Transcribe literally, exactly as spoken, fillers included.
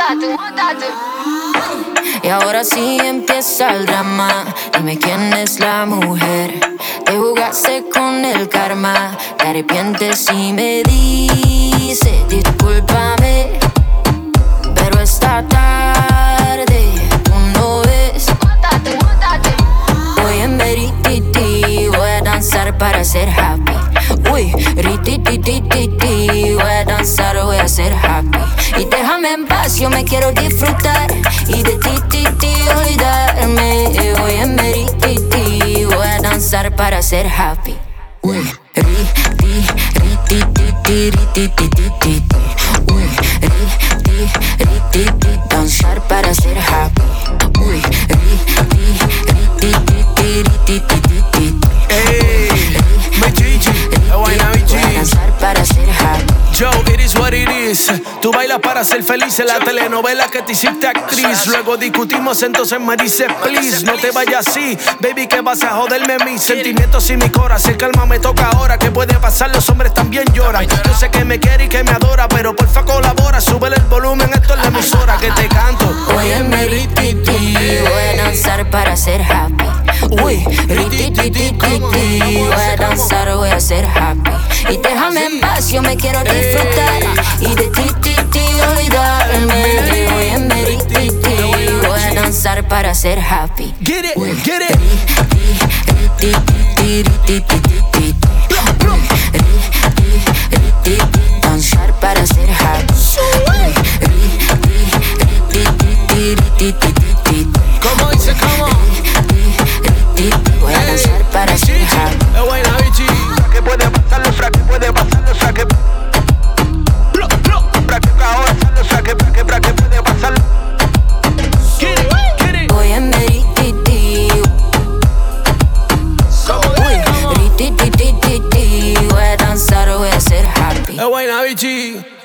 Y ahora sí empieza el drama. Dime quién es la mujer. Te jugaste con el karma. Te arrepientes y me dices discúlpame, pero esta tarde tú no ves. Voy en verititi, voy a danzar para ser happy. Uy, rititititi, voy a danzar, voy a ser happy. Y déjame en paz, yo me quiero disfrutar y de ti, ti, ti, olvidarme. Voy en verititi, voy a danzar para ser happy. Uy, riti, ritititi, rititititi. Uy, riti, rititi, danzar para ser happy. Uy, riti, ritititi, rititititi. Ey, mi Gigi, la buena mi G. Para ser happy. Joe, it is what it is. Tú bailas para ser feliz en la telenovela que te hiciste actriz. Luego discutimos, entonces me dices please, no te vayas así, baby, que vas a joderme mis sentimientos y mi corazón. El calma me toca ahora, ¿qué puede pasar? Los hombres también lloran. Yo sé que me quiere y que me adora, pero porfa colabora, sube el volumen, esto es la emisora que te canto. Voy en mi rititi, voy a danzar para ser happy. Uy, rititititi, voy a danzar, voy a ser happy. Y déjame en paz, yo me quiero disfrutar y de ti, ti, ti, olvidarme. Voy en mi rititi, voy a danzar para ser happy. Get it, get it. Ritititi, rititititi. Danzar para ser happy. ¿Cómo dice, cómo? Voy a danzar para ser happy. La buena bichi. ¿Qué puede pasar? Fra, ¿qué puede pasar? Fra, ¿qué Fra, ¿qué ahora sale? Fra, ¿qué Fra, ¿qué puede pasar? Get it, get it. Voy en merititi. Uy, rititititi. Voy a danzar, voy a ser happy. La buena bichi.